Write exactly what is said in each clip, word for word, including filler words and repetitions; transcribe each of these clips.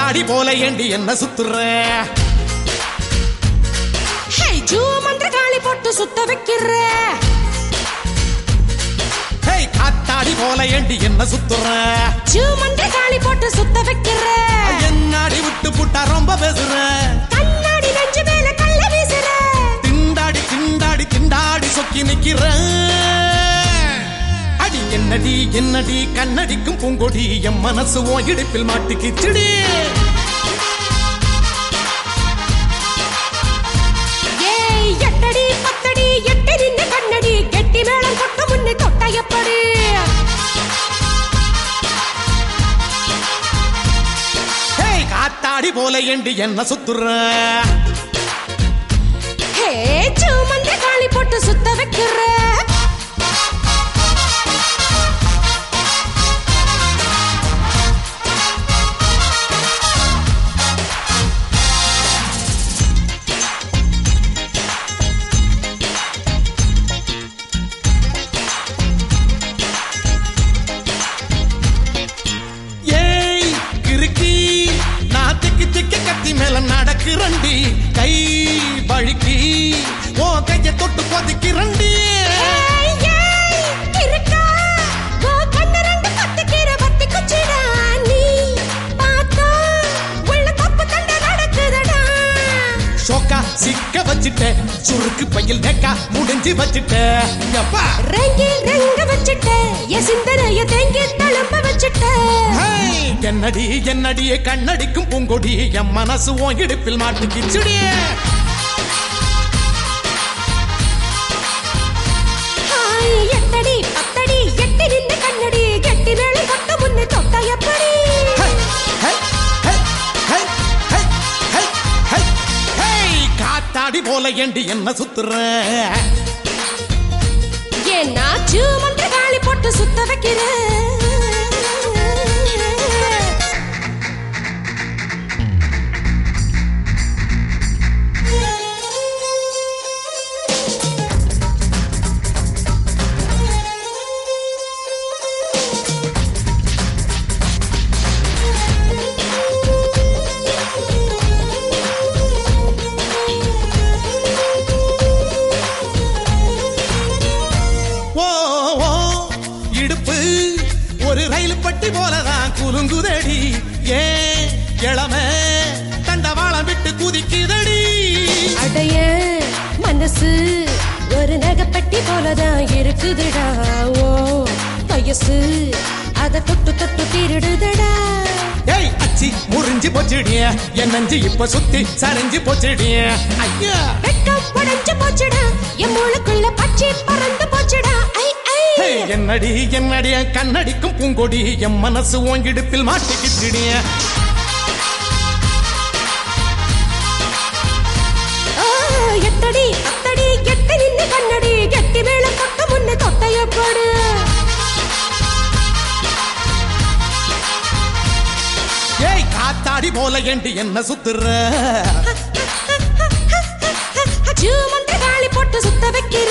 காத்தாடி போல ஏண்டி என்ன சுத்துற மந்திர காளி போட்டு சுத்த வைக்கிற காத்தாடி போல ஏண்டி என்ன சுத்துற மந்திர காளி போட்டு சுத்த வைக்கிற என்னாடி விட்டு புட்டா ரொம்ப பேசுற கண்ணாடி நெஞ்சு மேல கள்ள வீசுற திண்டாடி திண்டாடி திண்டாடி சொக்கி நிக்கிற அடி என்னடி என்னடி கண்ணடிக்கும் பூங்கொடி என் மனசு ஓ இடுப்பில் மாட்டிக்கிச்சுடி எட்டடி பத்தடி எட்டி நின்று கண்ணடி கெட்டி மேளம் கொட்ட முன்னே தொட்ட எப்படி காத்தாடி போல ஏண்டி என்ன சுத்துற மந்திர காளி போட்டு சுத்த வைக்கிற நடக்கிறண்டி கை வழுக்கி ஓ கைய தொட்டு கொதிக்கிறண்டி சோக்கா சிக்க வச்சிட்ட சுருக்கு பையில் நெக்கா முடிஞ்சு வச்சிட்ட ரங்கி ரங்க வச்சிட்ட என் சிந்தனைய தேங்கி தளம்ப வச்சிட்ட என்னடி என்னடியே கண்ணடிக்கும் பூங்கொடி என் மனசு ஓ இடுப்பில் மாட்டுக்கிச்சுடி எட்டடி பத்தடி எட்டி நின்று கண்ணடி கெட்டி மேல கொட்ட முன்னே தொட்ட எப்படி காத்தாடி போல ஏண்டி என்ன சுத்துற ஏன்னா மந்திர காளி போட்டு சுத்த வைக்கிற பட்டி போலதான் குலுங்குதடி ஏன் கிழமை தண்டவாளம் விட்டு குதிக்குதடி அடைய மனசு ஒரு நகைப்பட்டி போலதான் இருக்குதுடா ஓ வயசு அத தொட்டு தொட்டு திருடுதடா ஏய் அச்சி முறிஞ்சு போச்சுடிய என் நஞ்சு இப்ப சுத்தி சரிஞ்சு போச்சுடிய ஐயா வெட்கம் உடைஞ்சு போச்சுடா என் மூளைக்குள்ள பச்சை பறந்து போச்சுடா என்னடி என்னடிய கண்ணடிக்கும் பூங்கொடி என் மனசு ஓங்கிடுப்பில் மாட்டிக்கிச்சிடிய எட்டடி அத்தடி எட்டி நின்று கண்ணடி கெட்டி மேல கொட்ட முன்னே தொட்டைய போடு ஏய் காத்தாடி போல ஏண்டி என்ன சுத்துற மந்திர காளி போட்டு சுத்த வைக்கிற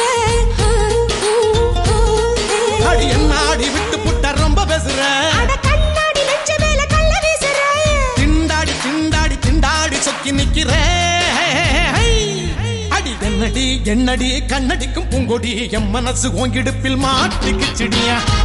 அடி என்னாடி விட்டு புட்ட ரொம்ப பேசுற கண்ணாடி நெஞ்சு மேல கள்ள வீசுற திண்டாடி திண்டாடி திண்டாடி சொக்கி நிக்கிற அடி என்னடி என்னடி கண்ணடிக்கும் பூங்கொடி என் மனசு ஓங்கிடுப்பில் மாட்டிக்கிச்சிடியா